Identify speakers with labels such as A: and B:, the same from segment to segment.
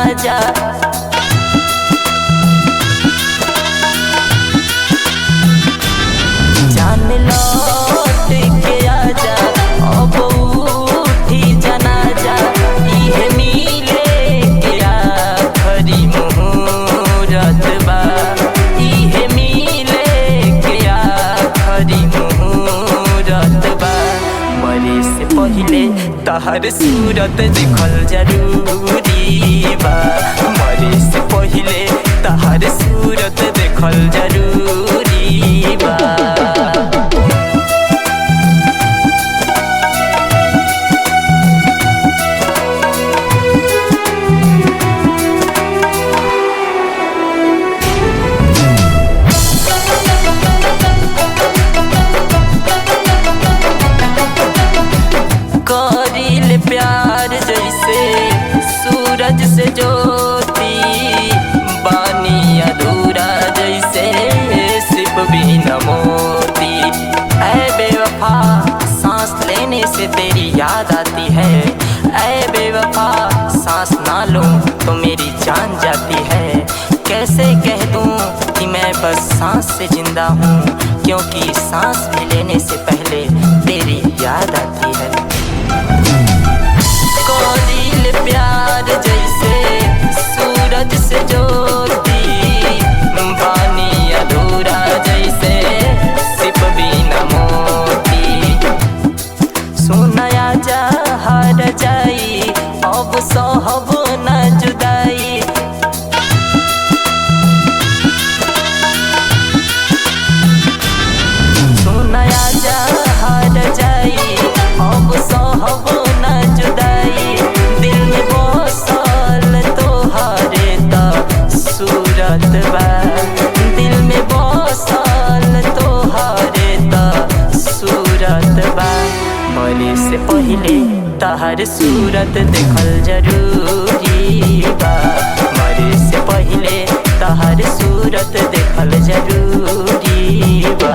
A: आजा। जान लौट के आजा, अब उठी जनाजा। इहे मिले के आखरी मुहूर्त बा, इहे मिले के आखरी मुहूर्त बा। मरे से पहिले तहर सूरत देखल जरूरी बा, मरे से पहिले तहर सूरत देखल जरूरी बा। करील प्यार जैसे सूरज से ज्योति, बानी अधूरा जैसे सिर्फ बिना मोती। ऐ बेवफा सांस लेने से तेरी याद आती है, ऐ बेवफा सांस ना लूं तो मेरी जान जाती है। कैसे कह दूं कि मैं बस सांस से जिंदा हूँ, क्योंकि सांस भी लेने से पहले तेरी याद आती है। करील प्यार जैसे सूरज से ज्योति, बानी अधूरा जैसे सिर्फ बिना मोती। सुनाया जा हर जाई, अब सहब न जुदाई। सुनाया जा हर जाई, अब सहब न जुदाई। दिल में बसल तोहरे त सूरत बा, दिल में बसल तोहरे त सूरत बा। मरे से पहिले तहर सूरत देखल जरूरी बा, मरे से पहिले तहर सूरत देखल जरूरी बा।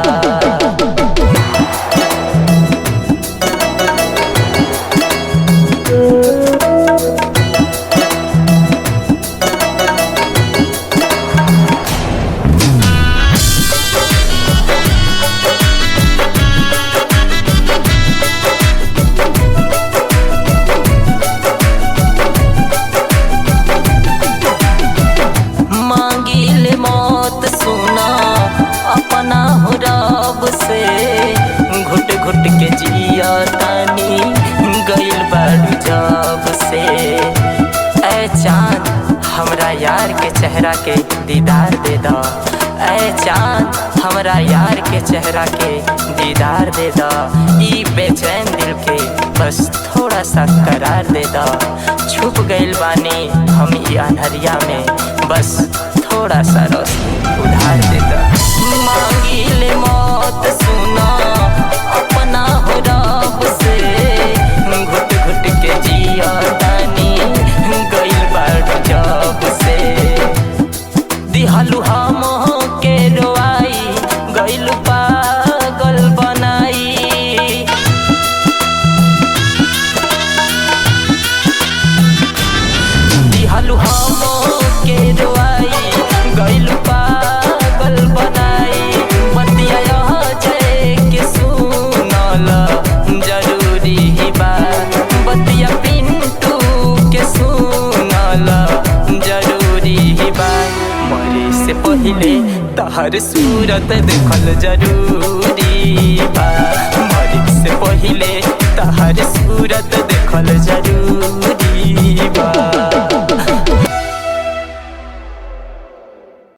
A: मांगिल मौत सुना अपना हो रब से, घुट घुट के जिया तानी गइल बारू जब से। ऐ चाँद हमरा यार के चेहरा के दीदार दे दा, ऐ चाँद हमरा यार के चेहरा के दीदार दे दा। ई बेचैन दिल के बस थोड़ा सा करार दे दा। छुप गइल बानी हम ई अनहरिया में, बस थोड़ा सा रोशनी उधार दे दा। मांगिल मौत सुना अपना हो रब से, घुट घुट के जिया तानी गइल बारू जब से। दिहलु हम के रोआई, गइल पागल बनाई। दिहलु हम के रोआई, गइल पागल बनाई। बतिया जय के सुनल जरूरी बा, बतिया पिंटू के सुनल जरूरी बा। मरे से पहिले तहर सूरत देखल जरूरी बा, मरे से पहिले तहर सूरत देखल